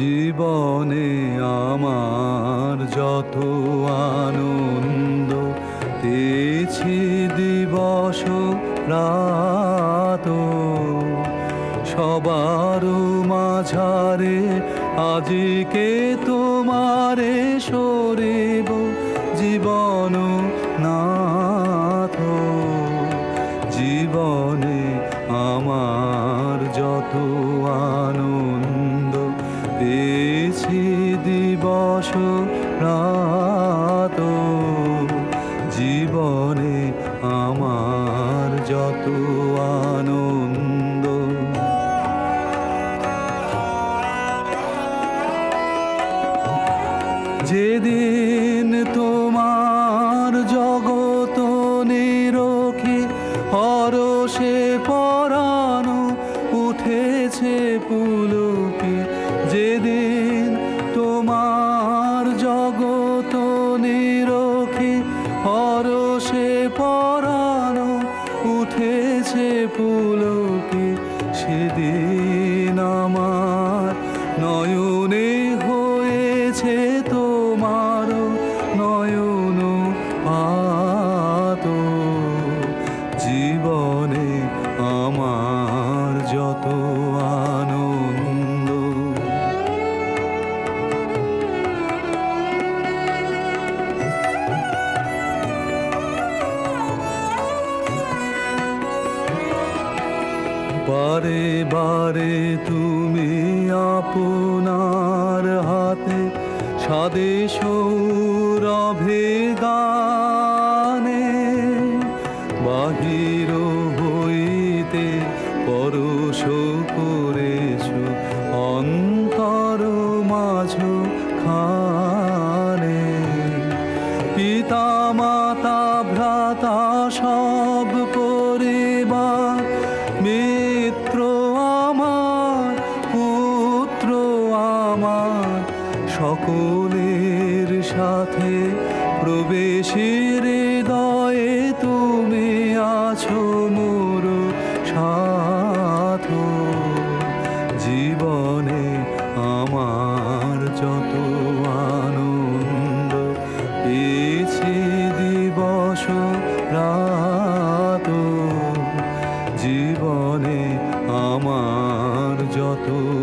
জীবনে আমার যত আনন্দ পেয়েছি দিবস রাত, সবার মাঝারে আজকে তোমারে সরিব জীবন নাথ। জীবনে আমার যত আনন্দ পেয়েছি দিবস রাত, জীবনে আমার যত আনন্দ। যেদিন তোমার জগত নিরখে হরষে পরানো উঠেছে পুলকে, যেদিন তোমার জগত নিরখে হরষে পরানো উঠেছে পুলকে, সেদিন আমার নয়নে হয়েছে তোমার নয়ন পাত। জীবনে আমার যত আনন্দ, বারে বারে তুমি আপনার হাতে সাদে সৌরভে গানে, বাহির হইতে পরশ করেছো অন্তর মাঝ খানে। পিতা মাতা ভ্রাতা সব পরিবার মিত্র আমার পুত্র আমার, সকলের সাথে প্রবেশের হৃদয়ে তুমি আছো মোর সাথ। জীবনে আমার যত আনন্দ পেয়েছি দিবস রাত, জীবনে আমার যত